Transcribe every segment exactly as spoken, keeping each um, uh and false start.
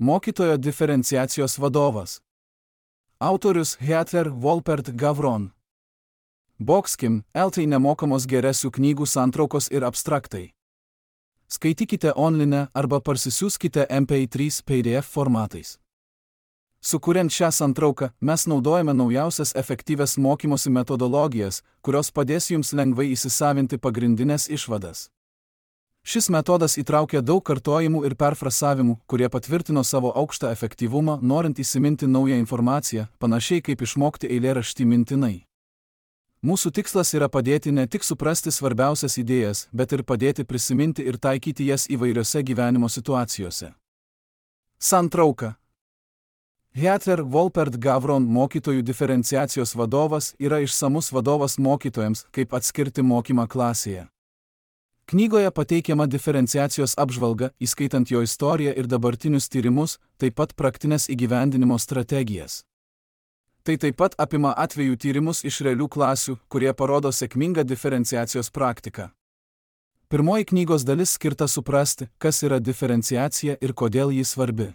Mokytojo diferenciacijos vadovas. Autorius Heather Wolpert Gavron. Boxkim, eltai nemokamos geresių knygų santraukos ir abstraktai. Skaitykite online arba parsisiųskite M P trys P D F formatais. Sukuriant šią santrauką, mes naudojame naujausias efektyvias mokymosi metodologijas, kurios padės jums lengvai įsisavinti pagrindinės išvadas. Šis metodas įtraukia daug kartojimų ir perfrasavimų, kurie patvirtino savo aukštą efektyvumą, norint įsiminti naują informaciją, panašiai kaip išmokti eilėraštį mintinai. Mūsų tikslas yra padėti ne tik suprasti svarbiausias idėjas, bet ir padėti prisiminti ir taikyti jas įvairiose gyvenimo situacijose. Santrauka. Heather Wolpert Gavron mokytojų diferenciacijos vadovas yra išsamus vadovas mokytojams, kaip atskirti mokymą klasėje. Knygoje pateikiama diferenciacijos apžvalga, įskaitant jo istoriją ir dabartinius tyrimus, taip pat praktinės įgyvendinimo strategijas. Tai taip pat apima atvejų tyrimus iš realių klasių, kurie parodo sėkmingą diferenciacijos praktiką. Pirmoji knygos dalis skirta suprasti, kas yra diferenciacija ir kodėl ji svarbi.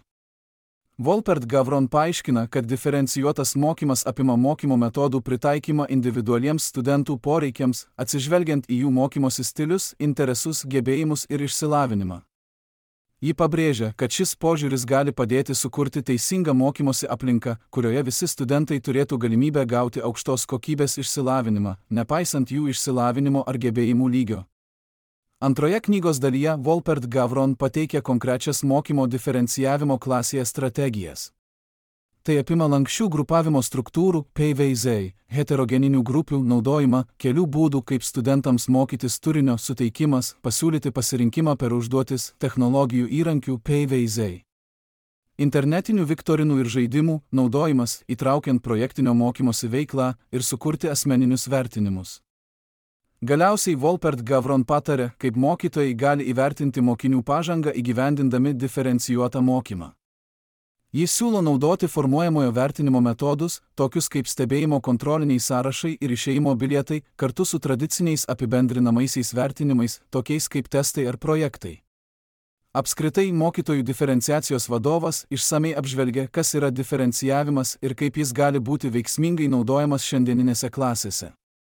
Wolpert Gavron paaiškina, kad diferencijuotas mokymas apima mokymo metodų pritaikymą individualiems studentų poreikiams, atsižvelgiant į jų mokymosi stilius, interesus, gebėjimus ir išsilavinimą. Ji pabrėžia, kad šis požiūris gali padėti sukurti teisingą mokymosi aplinką, kurioje visi studentai turėtų galimybę gauti aukštos kokybės išsilavinimą, nepaisant jų išsilavinimo ar gebėjimų lygio. Antroje knygos dalyje Wolpert Gavron pateikia konkrečias mokymo diferencijavimo klasėje strategijas. Tai apima lanksčių grupavimo struktūrų, P V Z, heterogeninių grupių naudojimą, kelių būdų, kaip studentams mokytis turinio suteikimas, pasiūlyti pasirinkimą per užduotis, technologijų įrankių, P V Z. Internetinių viktorinų ir žaidimų naudojimas, įtraukiant projektinio mokymosi veiklą ir sukurti asmeninius vertinimus. Galiausiai Wolpert Gavron patarė, kaip mokytojai gali įvertinti mokinių pažangą įgyvendindami diferencijuotą mokymą. Jis siūlo naudoti formuojamojo vertinimo metodus, tokius kaip stebėjimo kontroliniai sąrašai ir išėjimo bilietai, kartu su tradiciniais apibendrinamaisiais vertinimais, tokiais kaip testai ar projektai. Apskritai, mokytojų diferenciacijos vadovas išsamei apžvelgia, kas yra diferencijavimas ir kaip jis gali būti veiksmingai naudojamas šiandieninėse klasėse.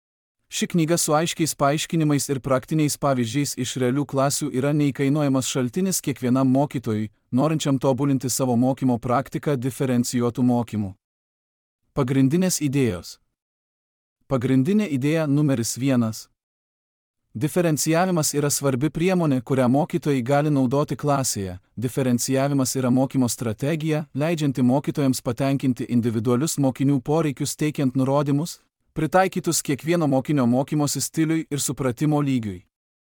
Ši knyga su aiškiais paaiškinimais ir praktiniais pavyzdžiais iš realių klasių yra neįkainojamas šaltinis kiekvienam mokytojui, norinčiam tobulinti savo mokymo praktiką diferencijuotų mokymų. Pagrindinės idėjos. Pagrindinė idėja numeris vienas. Diferencijavimas yra svarbi priemonė, kurią mokytojai gali naudoti klasėje. Diferencijavimas yra mokymo strategija, leidžianti mokytojams patenkinti individualius mokinių poreikius teikiant nurodymus, pritaikytus kiekvieno mokinio mokymosi stiliui ir supratimo lygiui.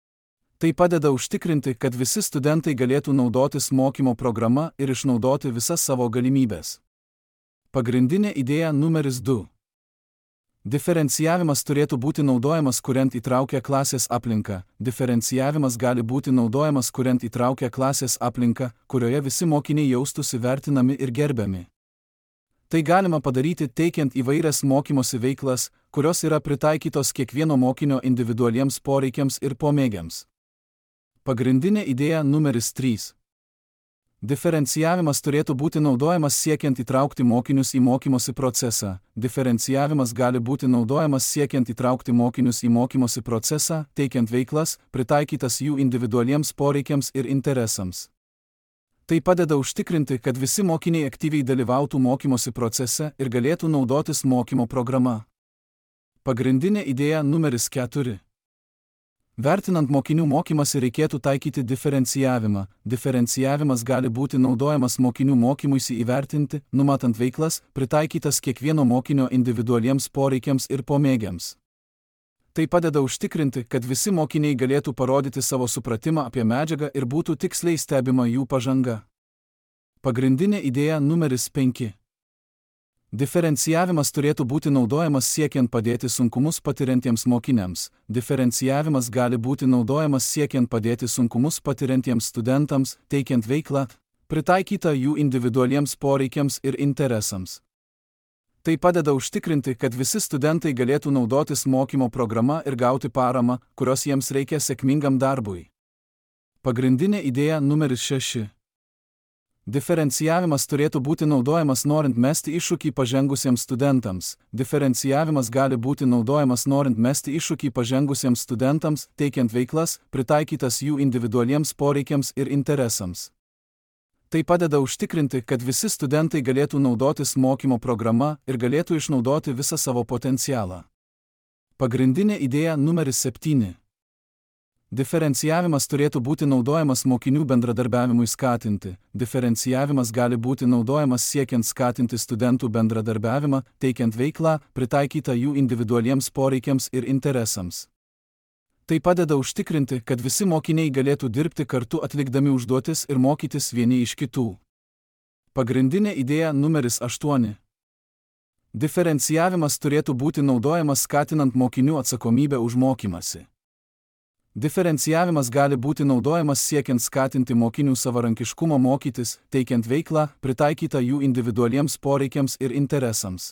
Tai padeda užtikrinti, kad visi studentai galėtų naudotis mokymo programa ir išnaudoti visas savo galimybės. Pagrindinė idėja numeris du. Diferencijavimas turėtų būti naudojamas, kuriant įtraukę klasės aplinką. Diferencijavimas gali būti naudojamas, kuriant įtraukę klasės aplinką, kurioje visi mokiniai jaustųsi vertinami ir gerbiami. Tai galima padaryti teikiant įvairias mokymosi veiklas, kurios yra pritaikytos kiekvieno mokinio individualiems poreikiams ir pomėgiams. Pagrindinė idėja numeris trys. Diferencijavimas turėtų būti naudojamas siekiant įtraukti mokinius į mokymosi procesą. Diferencijavimas gali būti naudojamas siekiant įtraukti mokinius į mokymosi procesą, teikiant veiklas, pritaikytas jų individualiems poreikiams ir interesams. Tai padeda užtikrinti, kad visi mokiniai aktyviai dalyvautų mokymosi procese ir galėtų naudotis mokymo programa. Pagrindinė idėja numeris keturi. Vertinant mokinių mokymąsi reikėtų taikyti diferencijavimą. Diferencijavimas gali būti naudojamas mokinių mokymuisi įvertinti, numatant veiklas, pritaikytas kiekvieno mokinio individualiems poreikiams ir pomėgiams. Tai padeda užtikrinti, kad visi mokiniai galėtų parodyti savo supratimą apie medžiagą ir būtų tiksliai stebima jų pažanga. Pagrindinė idėja numeris penki. Diferencijavimas turėtų būti naudojamas siekiant padėti sunkumus patiriantiems mokiniams. Diferencijavimas gali būti naudojamas siekiant padėti sunkumus patiriantiems studentams, teikiant veiklą, pritaikytą jų individualiems poreikiams ir interesams. Tai padeda užtikrinti, kad visi studentai galėtų naudotis mokymo programa ir gauti paramą, kurios jiems reikia sėkmingam darbui. Pagrindinė idėja numeris šeši. Diferencijavimas turėtų būti naudojamas norint mesti iššūkį pažengusiems studentams. Diferencijavimas gali būti naudojamas norint mesti iššūkį pažengusiems studentams, teikiant veiklas, pritaikytas jų individualiems poreikiams ir interesams. Tai padeda užtikrinti, kad visi studentai galėtų naudotis mokymo programa ir galėtų išnaudoti visą savo potencialą. Pagrindinė idėja numeris septyni. Diferencijavimas turėtų būti naudojamas mokinių bendradarbiavimui skatinti. Diferencijavimas gali būti naudojamas siekiant skatinti studentų bendradarbiavimą, teikiant veiklą, pritaikytą jų individualiems poreikiams ir interesams. Tai padeda užtikrinti, kad visi mokiniai galėtų dirbti kartu atlikdami užduotis ir mokytis vieni iš kitų. Pagrindinė idėja numeris aštuoni. Diferencijavimas turėtų būti naudojamas skatinant mokinių atsakomybę už mokymąsi. Diferencijavimas gali būti naudojamas siekiant skatinti mokinių savarankiškumą mokytis, teikiant veiklą, pritaikytą jų individualiems poreikiams ir interesams.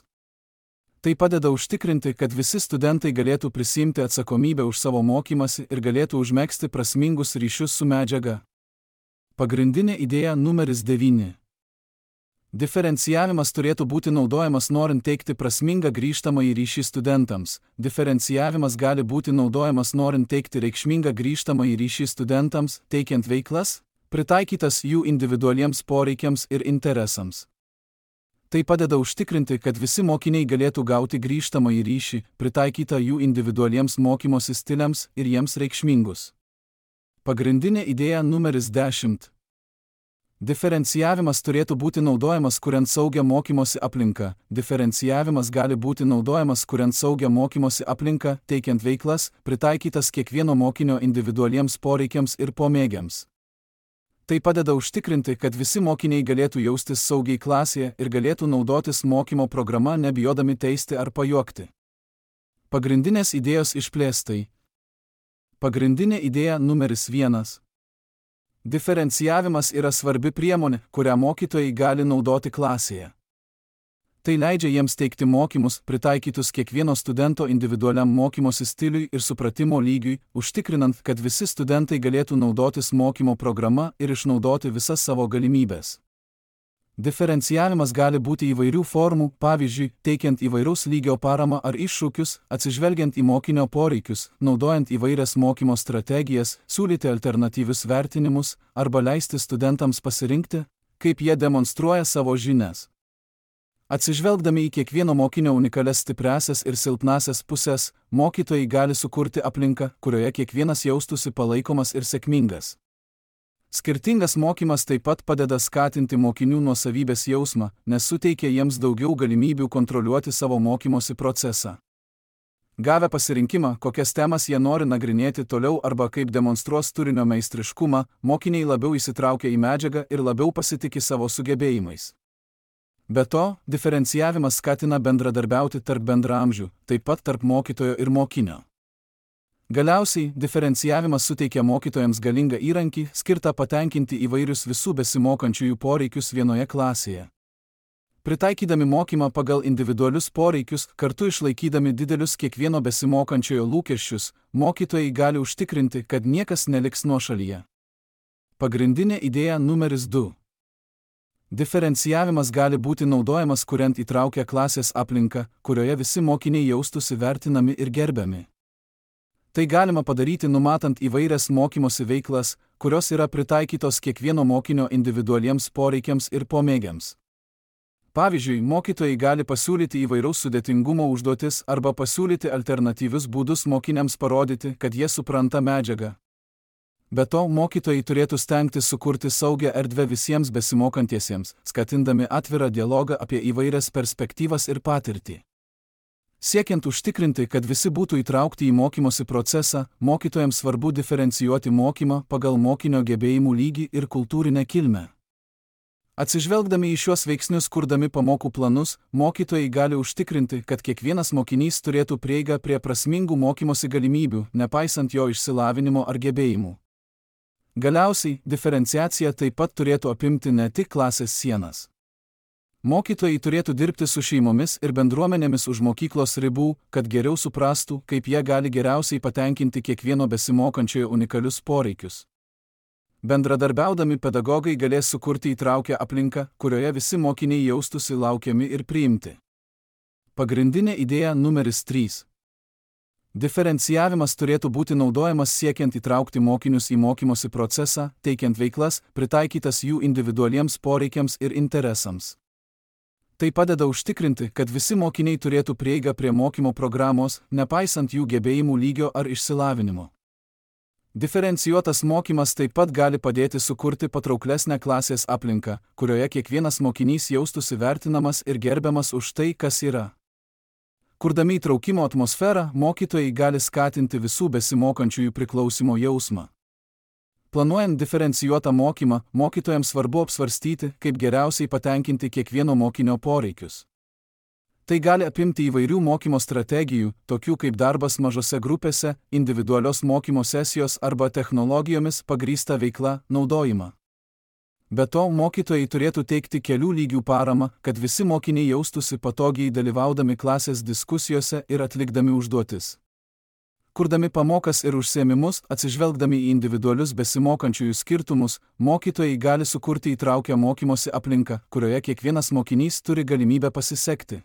Tai padeda užtikrinti, kad visi studentai galėtų prisiimti atsakomybę už savo mokymąsi ir galėtų užmegzti prasmingus ryšius su medžiaga. Pagrindinė idėja numeris devyni. Diferencijavimas turėtų būti naudojamas norint teikti prasmingą grįžtamąjį ryšį studentams. Diferencijavimas gali būti naudojamas norint teikti reikšmingą grįžtamąjį ryšį studentams, teikiant veiklas, pritaikytas jų individualiems poreikiams ir interesams. Tai padeda užtikrinti, kad visi mokiniai galėtų gauti grįžtamąjį ryšį, pritaikytą jų individualiems mokymosi stiliams ir jiems reikšmingus. Pagrindinė idėja numeris dešimt. Diferencijavimas turėtų būti naudojamas kuriant saugią mokymosi aplinką. Diferencijavimas gali būti naudojamas kuriant saugią mokymosi aplinką, teikiant veiklas, pritaikytas kiekvieno mokinio individualiems poreikiams ir pomėgiams. Tai padeda užtikrinti, kad visi mokiniai galėtų jaustis saugiai klasėje ir galėtų naudotis mokymo programa nebijodami teisti ar pajuokti. Pagrindinės idėjos išplėstai. Pagrindinė idėja numeris vienas. Diferencijavimas yra svarbi priemonė, kurią mokytojai gali naudoti klasėje. Tai leidžia jiems teikti mokymus, pritaikytus kiekvieno studento individualiam mokymosi stiliui ir supratimo lygiui, užtikrinant, kad visi studentai galėtų naudotis mokymo programa ir išnaudoti visas savo galimybės. Diferencijavimas gali būti įvairių formų, pavyzdžiui, teikiant įvairaus lygio paramą ar iššūkius, atsižvelgiant į mokinio poreikius, naudojant įvairias mokymo strategijas, siūlyti alternatyvius vertinimus arba leisti studentams pasirinkti, kaip jie demonstruoja savo žinias. Atsižvelgdami į kiekvieno mokinio unikalias stipriąsias ir silpnąsias pusės, mokytojai gali sukurti aplinką, kurioje kiekvienas jaustųsi palaikomas ir sėkmingas. Skirtingas mokymas taip pat padeda skatinti mokinių nuosavybės jausmą, nes suteikia jiems daugiau galimybių kontroliuoti savo mokymosi procesą. Gavę pasirinkimą, kokias temas jie nori nagrinėti toliau arba kaip demonstruos turinio meistriškumą, mokiniai labiau įsitraukia į medžiagą ir labiau pasitiki savo sugebėjimais. Be to, diferencijavimas skatina bendradarbiauti tarp bendraamžių, taip pat tarp mokytojo ir mokinio. Galiausiai, diferencijavimas suteikia mokytojams galingą įrankį, skirtą patenkinti įvairius visų besimokančiųjų poreikius vienoje klasėje. Pritaikydami mokymą pagal individualius poreikius, kartu išlaikydami didelius kiekvieno besimokančiojo lūkesčius, mokytojai gali užtikrinti, kad niekas neliks nuošalyje. Pagrindinė idėja numeris du. Diferencijavimas gali būti naudojamas kuriant įtraukę klasės aplinką, kurioje visi mokiniai jaustųsi vertinami ir gerbiami. Tai galima padaryti numatant įvairias mokymosi veiklas, kurios yra pritaikytos kiekvieno mokinio individualiems poreikiams ir pomėgiams. Pavyzdžiui, mokytojai gali pasiūlyti įvairaus sudėtingumo užduotis arba pasiūlyti alternatyvius būdus mokiniams parodyti, kad jie supranta medžiagą. Be to, mokytojai turėtų stengtis sukurti saugią erdvę visiems besimokantiesiems, skatindami atvirą dialogą apie įvairias perspektyvas ir patirtį. Siekiant užtikrinti, kad visi būtų įtraukti į mokymosi procesą, mokytojams svarbu diferencijuoti mokymą pagal mokinio gebėjimų lygį ir kultūrinę kilmę. Atsižvelgdami į šiuos veiksnius kurdami pamokų planus, mokytojai gali užtikrinti, kad kiekvienas mokinys turėtų prieigą prie prasmingų mokymosi galimybių, nepaisant jo išsilavinimo ar gebėjimų. Galiausiai, diferenciacija taip pat turėtų apimti ne tik klasės sienas. Mokytojai turėtų dirbti su šeimomis ir bendruomenėmis už mokyklos ribų, kad geriau suprastų, kaip jie gali geriausiai patenkinti kiekvieno besimokančiojo unikalius poreikius. Bendradarbiaudami pedagogai galės sukurti įtraukę aplinką, kurioje visi mokiniai jaustųsi laukiami ir priimti. Pagrindinė idėja numeris trys. Diferencijavimas turėtų būti naudojamas siekiant įtraukti mokinius į mokymosi procesą, teikiant veiklas, pritaikytas jų individualiems poreikiams ir interesams. Tai padeda užtikrinti, kad visi mokiniai turėtų prieigą prie mokymo programos, nepaisant jų gebėjimų lygio ar išsilavinimo. Diferencijuotas mokymas taip pat gali padėti sukurti patrauklesnę klasės aplinką, kurioje kiekvienas mokinys jaustųsi vertinamas ir gerbiamas už tai, kas yra. Kurdami įtraukimo atmosferą, mokytojai gali skatinti visų besimokančiųjų priklausimo jausmą. Planuojant diferencijuotą mokymą, mokytojams svarbu apsvarstyti, kaip geriausiai patenkinti kiekvieno mokinio poreikius. Tai gali apimti įvairių mokymo strategijų, tokių kaip darbas mažose grupėse, individualios mokymo sesijos arba technologijomis pagrįsta veikla, naudojimą. Be to, mokytojai turėtų teikti kelių lygių paramą, kad visi mokiniai jaustųsi patogiai dalyvaudami klasės diskusijose ir atlikdami užduotis. Kurdami pamokas ir užsiėmimus, atsižvelgdami į individualius besimokančiųjų skirtumus, mokytojai gali sukurti įtraukę mokymosi aplinką, kurioje kiekvienas mokinys turi galimybę pasisekti.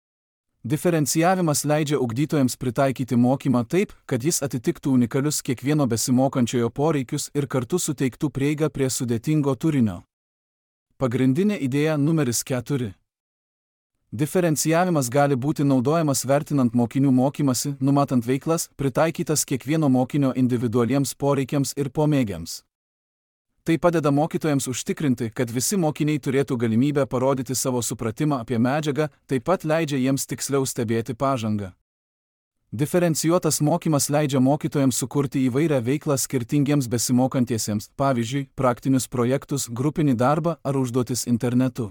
Diferencijavimas leidžia ugdytojams pritaikyti mokymą taip, kad jis atitiktų unikalius kiekvieno besimokančiojo poreikius ir kartu suteiktų prieigą prie sudėtingo turinio. Pagrindinė idėja numeris keturi. Diferencijavimas gali būti naudojamas vertinant mokinių mokymasi, numatant veiklas, pritaikytas kiekvieno mokinio individualiems poreikiams ir pomėgiams. Tai padeda mokytojams užtikrinti, kad visi mokiniai turėtų galimybę parodyti savo supratimą apie medžiagą, taip pat leidžia jiems tiksliau stebėti pažangą. Diferencijuotas mokymas leidžia mokytojams sukurti įvairią veiklą skirtingiems besimokantiesiems, pavyzdžiui, praktinius projektus, grupinį darbą ar užduotis internetu.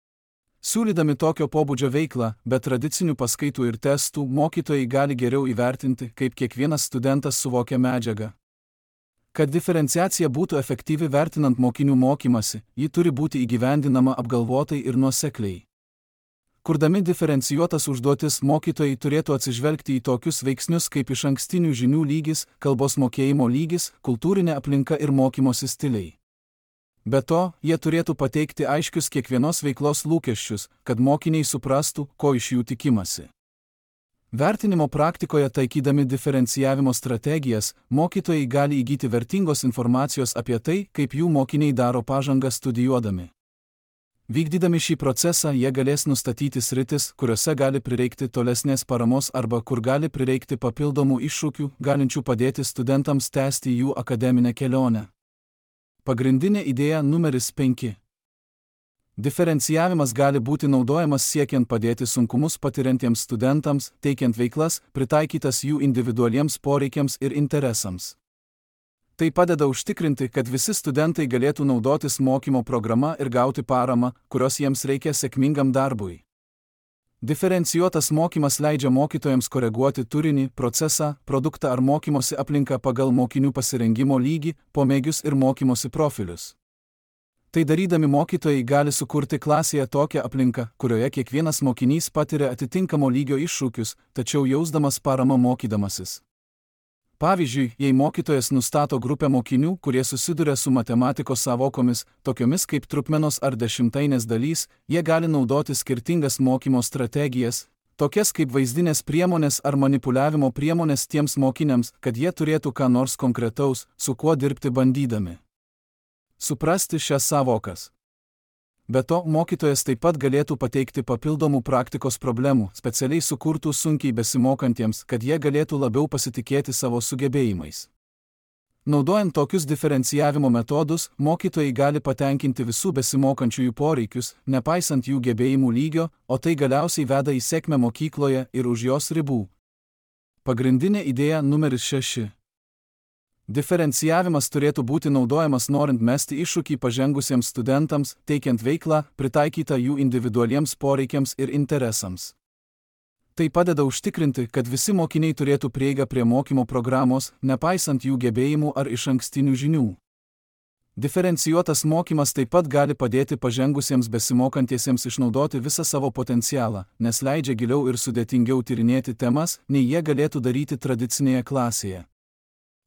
Siūlydami tokio pobūdžio veiklą, be tradicinių paskaitų ir testų, mokytojai gali geriau įvertinti, kaip kiekvienas studentas suvokia medžiagą. Kad diferenciacija būtų efektyvi vertinant mokinių mokymasi, ji turi būti įgyvendinama apgalvotai ir nuosekliai. Kurdami diferencijuotas užduotis, mokytojai turėtų atsižvelgti į tokius veiksnius kaip išankstinių žinių lygis, kalbos mokėjimo lygis, kultūrinė aplinka ir mokymosi stiliai. Be to, jie turėtų pateikti aiškius kiekvienos veiklos lūkesčius, kad mokiniai suprastų, ko iš jų tikimasi. Vertinimo praktikoje taikydami diferencijavimo strategijas, mokytojai gali įgyti vertingos informacijos apie tai, kaip jų mokiniai daro pažangą studijuodami. Vykdydami šį procesą, jie galės nustatyti sritis, kuriuose gali prireikti tolesnės paramos arba kur gali prireikti papildomų iššūkių, galinčių padėti studentams tęsti jų akademinę kelionę. Pagrindinė idėja numeris penki. Diferencijavimas gali būti naudojamas siekiant padėti sunkumus patiriantiems studentams, teikiant veiklas, pritaikytas jų individualiems poreikiams ir interesams. Tai padeda užtikrinti, kad visi studentai galėtų naudotis mokymo programa ir gauti paramą, kurios jiems reikia sėkmingam darbui. Diferencijuotas mokymas leidžia mokytojams koreguoti turinį, procesą, produktą ar mokymosi aplinką pagal mokinių pasirengimo lygį, pomėgius ir mokymosi profilius. Tai darydami mokytojai gali sukurti klasėje tokią aplinką, kurioje kiekvienas mokinys patiria atitinkamo lygio iššūkius, tačiau jausdamas paramą mokydamasis. Pavyzdžiui, jei mokytojas nustato grupę mokinių, kurie susiduria su matematikos sąvokomis, tokiomis kaip trupmenos ar dešimtainės dalys, jie gali naudoti skirtingas mokymo strategijas, tokias kaip vaizdinės priemonės ar manipuliavimo priemonės tiems mokiniams, kad jie turėtų ką nors konkretaus, su kuo dirbti bandydami. Suprasti šias sąvokas. Be to, mokytojas taip pat galėtų pateikti papildomų praktikos problemų, specialiai sukurtų sunkiai besimokantiems, kad jie galėtų labiau pasitikėti savo sugebėjimais. Naudojant tokius diferencijavimo metodus, mokytojai gali patenkinti visų besimokančiųjų poreikius, nepaisant jų gebėjimų lygio, o tai galiausiai veda į sėkmę mokykloje ir už jos ribų. Pagrindinė idėja numeris šeši. Diferencijavimas turėtų būti naudojamas norint mesti iššūkį pažengusiems studentams, teikiant veiklą, pritaikytą jų individualiems poreikiams ir interesams. Tai padeda užtikrinti, kad visi mokiniai turėtų prieigą prie mokymo programos, nepaisant jų gebėjimų ar išankstinių žinių. Diferencijuotas mokymas taip pat gali padėti pažengusiems besimokantiesiems išnaudoti visą savo potencialą, nes leidžia giliau ir sudėtingiau tyrinėti temas, nei jie galėtų daryti tradicinėje klasėje.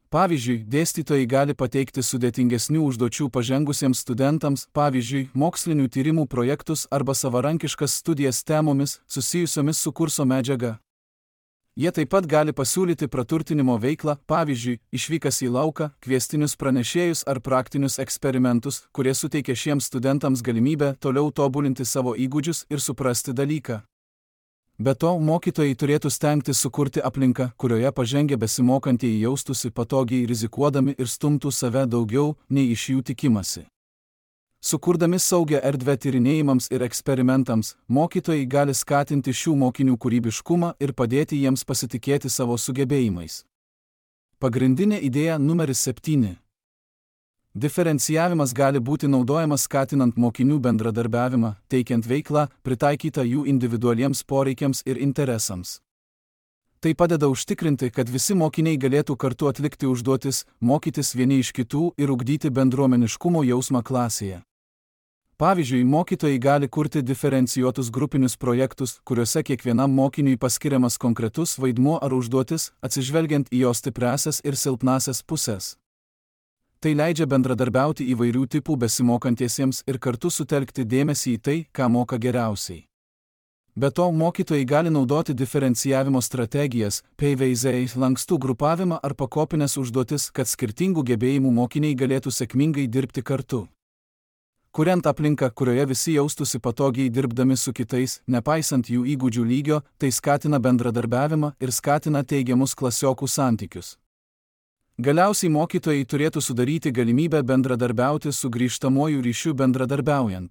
Pavyzdžiui, dėstytojai gali pateikti sudėtingesnių užduočių pažengusiems studentams, pavyzdžiui, mokslinių tyrimų projektus arba savarankiškas studijas temomis susijusiomis su kurso medžiaga. Jie taip pat gali pasiūlyti praturtinimo veiklą, pavyzdžiui, išvykas į lauką, kviestinius pranešėjus ar praktinius eksperimentus, kurie suteikia šiems studentams galimybę toliau tobulinti savo įgūdžius ir suprasti dalyką. Be to, mokytojai turėtų stengtis sukurti aplinką, kurioje pažengę besimokantieji jaustųsi patogiai rizikuodami ir stumtų save daugiau, nei iš jų tikimasi. Sukurdami saugią erdvę tyrinėjimams ir eksperimentams, mokytojai gali skatinti šių mokinių kūrybiškumą ir padėti jiems pasitikėti savo sugebėjimais. Pagrindinė idėja numeris septyni. Diferencijavimas gali būti naudojamas skatinant mokinių bendradarbiavimą, teikiant veiklą, pritaikytą jų individualiems poreikiams ir interesams. Tai padeda užtikrinti, kad visi mokiniai galėtų kartu atlikti užduotis, mokytis vieni iš kitų ir ugdyti bendruomeniškumo jausmą klasėje. Pavyzdžiui, mokytojai gali kurti diferencijuotus grupinius projektus, kuriuose kiekvienam mokiniui paskiriamas konkretus vaidmuo ar užduotis, atsižvelgiant į jo stipriąsias ir silpnąsias puses. Tai leidžia bendradarbiauti įvairių tipų besimokantiesiems ir kartu sutelkti dėmesį į tai, ką moka geriausiai. Be to, mokytojai gali naudoti diferencijavimo strategijas, P V Z, lankstų grupavimą ar pakopinės užduotis, kad skirtingų gebėjimų mokiniai galėtų sėkmingai dirbti kartu. Kuriant aplinką, kurioje visi jaustųsi patogiai dirbdami su kitais, nepaisant jų įgūdžių lygio, tai skatina bendradarbiavimą ir skatina teigiamus klasiokų santykius. Galiausiai mokytojai turėtų sudaryti galimybę bendradarbiauti su grįžtamuoju ryšiu bendradarbiaujant.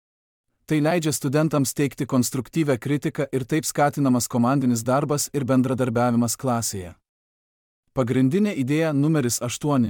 Tai leidžia studentams teikti konstruktyvią kritiką ir taip skatinamas komandinis darbas ir bendradarbiavimas klasėje. Pagrindinė idėja numeris aštuoni.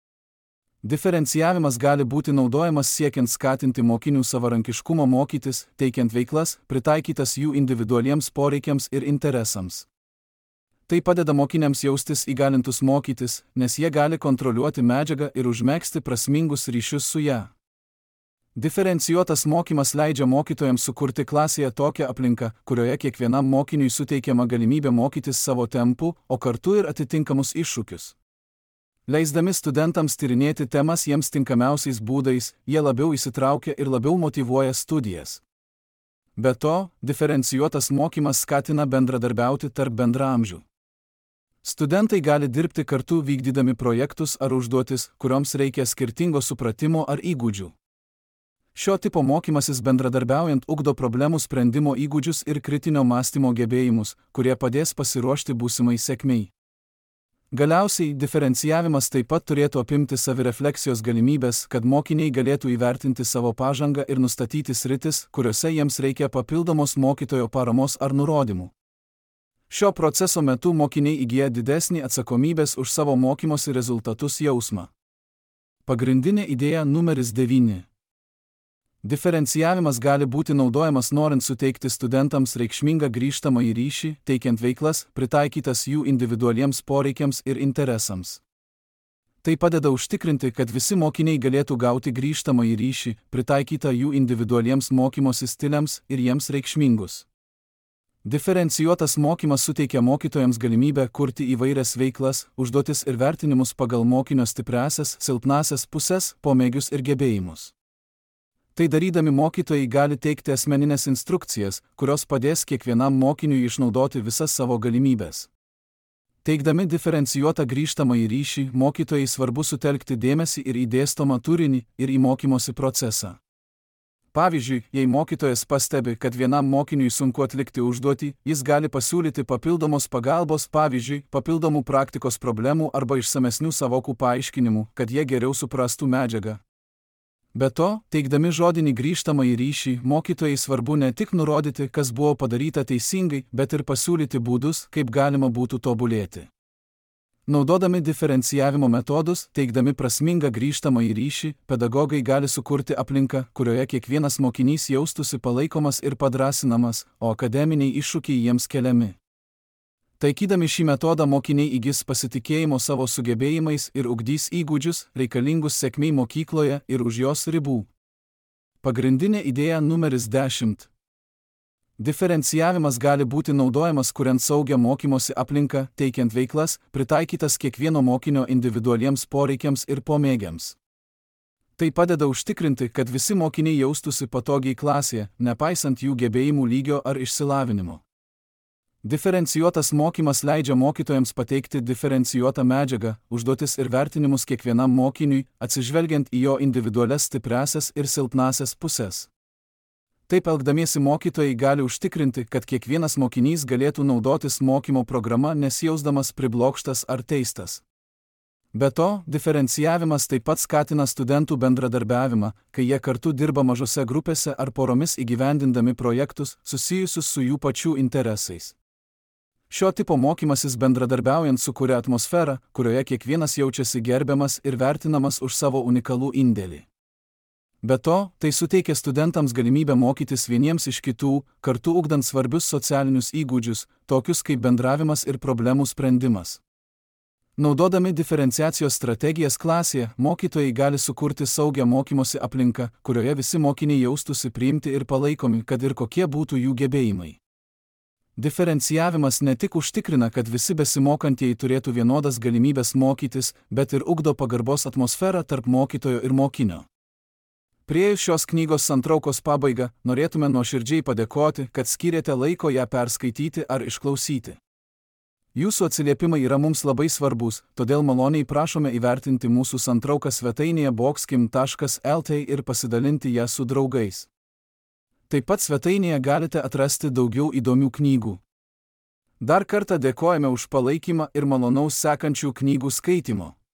Diferencijavimas gali būti naudojamas siekiant skatinti mokinių savarankiškumo mokytis, teikiant veiklas, pritaikytas jų individualiems poreikiams ir interesams. Tai padeda mokiniams jaustis įgalintus mokytis, nes jie gali kontroliuoti medžiagą ir užmegzti prasmingus ryšius su ją. Diferencijuotas mokymas leidžia mokytojams sukurti klasėje tokią aplinką, kurioje kiekvienam mokiniui suteikiama galimybė mokytis savo tempu, o kartu ir atitinkamus iššūkius. Leisdami studentams tyrinėti temas jiems tinkamiausiais būdais, jie labiau įsitraukia ir labiau motyvuoja studijas. Be to, diferencijuotas mokymas skatina bendradarbiauti tarp bendraamžių. Studentai gali dirbti kartu vykdydami projektus ar užduotis, kurioms reikia skirtingo supratimo ar įgūdžių. Šio tipo mokymasis bendradarbiaujant ugdo problemų sprendimo įgūdžius ir kritinio mąstymo gebėjimus, kurie padės pasiruošti būsimai sėkmei. Galiausiai, diferencijavimas taip pat turėtų apimti savirefleksijos galimybės, kad mokiniai galėtų įvertinti savo pažangą ir nustatyti sritis, kuriuose jiems reikia papildomos mokytojo paramos ar nurodymų. Šio proceso metu mokiniai įgyja didesnį atsakomybės už savo mokymosi rezultatus jausmą. Pagrindinė idėja numeris devyni. Diferencijavimas gali būti naudojamas norint suteikti studentams reikšmingą grįžtamąjį ryšį, teikiant veiklas, pritaikytas jų individualiems poreikiams ir interesams. Tai padeda užtikrinti, kad visi mokiniai galėtų gauti grįžtamąjį ryšį, pritaikytą jų individualiems mokymosi stiliams ir jiems reikšmingus. Diferencijuotas mokymas suteikia mokytojams galimybę kurti įvairias veiklas, užduotis ir vertinimus pagal mokinio stipriąsias, silpnąsias puses, pomėgius ir gebėjimus. Tai darydami mokytojai gali teikti asmeninės instrukcijas, kurios padės kiekvienam mokiniui išnaudoti visas savo galimybės. Teikdami diferencijuotą grįžtamąjį ryšį, mokytojai svarbu sutelkti dėmesį ir į dėstomą turinį, ir į mokymosi procesą. Pavyzdžiui, jei mokytojas pastebi, kad vienam mokiniui sunku atlikti užduotį, jis gali pasiūlyti papildomos pagalbos, pavyzdžiui, papildomų praktikos problemų arba išsamesnių sąvokų paaiškinimų, kad jie geriau suprastų medžiagą. Be to, teikdami žodinį grįžtamąjį ryšį, mokytojai svarbu ne tik nurodyti, kas buvo padaryta teisingai, bet ir pasiūlyti būdus, kaip galima būtų tobulėti. Naudodami diferencijavimo metodus, teikdami prasmingą grįžtamąjį ryšį, pedagogai gali sukurti aplinką, kurioje kiekvienas mokinys jaustųsi palaikomas ir padrąsinamas, o akademiniai iššūkiai jiems keliami. Taikydami šį metodą mokiniai įgis pasitikėjimo savo sugebėjimais ir ugdys įgūdžius, reikalingus sėkmei mokykloje ir už jos ribų. Pagrindinė idėja numeris dešimt. Diferencijavimas gali būti naudojamas kuriant saugią mokymosi aplinką, teikiant veiklas, pritaikytas kiekvieno mokinio individualiems poreikiams ir pomėgiams. Tai padeda užtikrinti, kad visi mokiniai jaustųsi patogiai klasėje, nepaisant jų gebėjimų lygio ar išsilavinimo. Diferencijuotas mokymas leidžia mokytojams pateikti diferencijuotą medžiagą, užduotis ir vertinimus kiekvienam mokiniui, atsižvelgiant į jo individualias stipriąsias ir silpnąsias puses. Taip elgdamiesi mokytojai gali užtikrinti, kad kiekvienas mokinys galėtų naudotis mokymo programa nesijausdamas priblokštas ar teistas. Be to, diferencijavimas taip pat skatina studentų bendradarbiavimą, kai jie kartu dirba mažose grupėse ar poromis įgyvendindami projektus susijusius su jų pačių interesais. Šio tipo mokymasis bendradarbiaujant sukuria atmosferą, kurioje kiekvienas jaučiasi gerbiamas ir vertinamas už savo unikalų indėlį. Be to, tai suteikia studentams galimybę mokytis vieniems iš kitų, kartu ugdant svarbius socialinius įgūdžius, tokius kaip bendravimas ir problemų sprendimas. Naudodami diferenciacijos strategijas klasėje, mokytojai gali sukurti saugią mokymosi aplinką, kurioje visi mokiniai jaustųsi priimti ir palaikomi, kad ir kokie būtų jų gebėjimai. Diferencijavimas ne tik užtikrina, kad visi besimokantieji turėtų vienodas galimybės mokytis, bet ir ugdo pagarbos atmosferą tarp mokytojo ir mokinio. Priėjus šios knygos santraukos pabaigą, norėtume nuoširdžiai padėkoti, kad skyrėte laiko ją perskaityti ar išklausyti. Jūsų atsiliepimai yra mums labai svarbus, todėl maloniai prašome įvertinti mūsų santrauką svetainėje boxkim taškas lt ir pasidalinti ją su draugais. Taip pat svetainėje galite atrasti daugiau įdomių knygų. Dar kartą dėkojame už palaikymą ir malonaus sekančių knygų skaitimo.